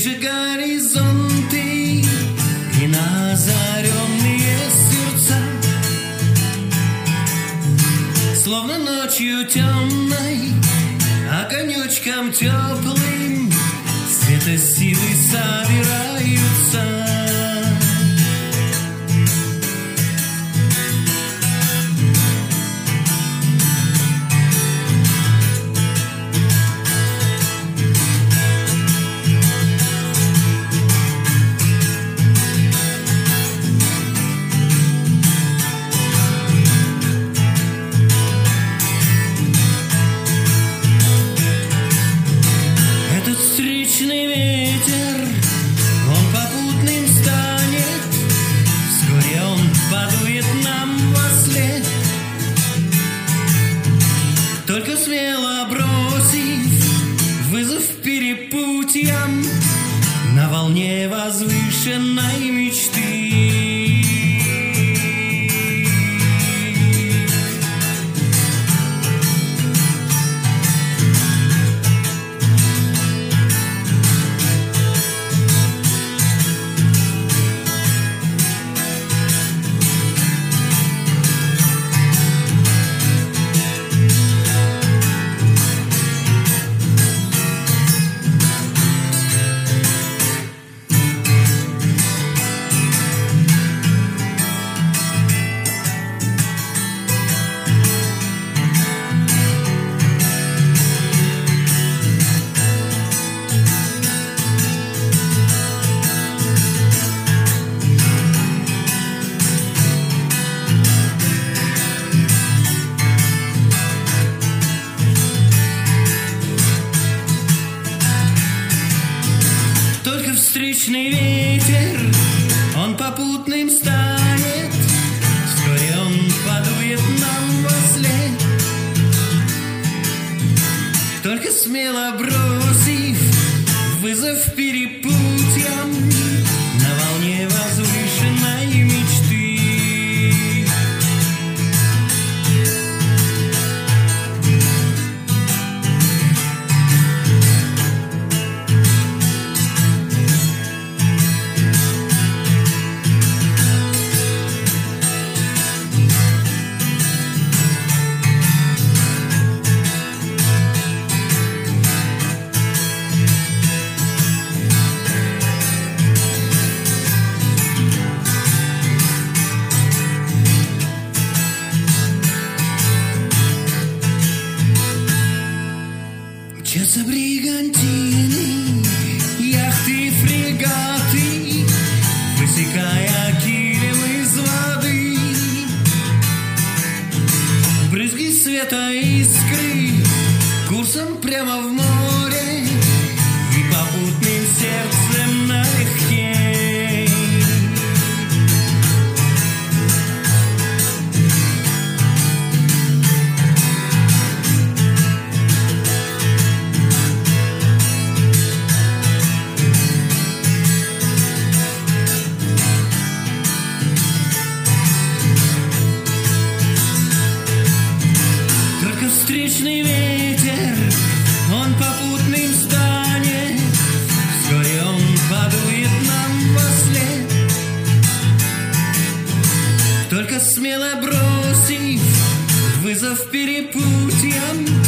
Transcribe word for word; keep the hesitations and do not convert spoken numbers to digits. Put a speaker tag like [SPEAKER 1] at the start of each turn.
[SPEAKER 1] Ближе горизонты и на озаренные сердца, словно ночью темной, огонечком теплым светосилы собираются. Встречный ветер, он попутным станет, вскоре он подует нам вослед. Только смело бросив вызов перепутьям на волне возвышенной мечты. Встречный ветер, он попутным станет, вскоре он подует нам вослед. Только смело бросив вызов перепутьям на волне возвышенной мечты. Мчатся бригантины, яхты, фрегаты, высекая килем из воды. Брызги света, искры, курсом прямо в море и попутным сердцем налегке. Встречный ветер, он попутным станет, вскоре он подует нам вослед. Только смело бросив вызов перепутьям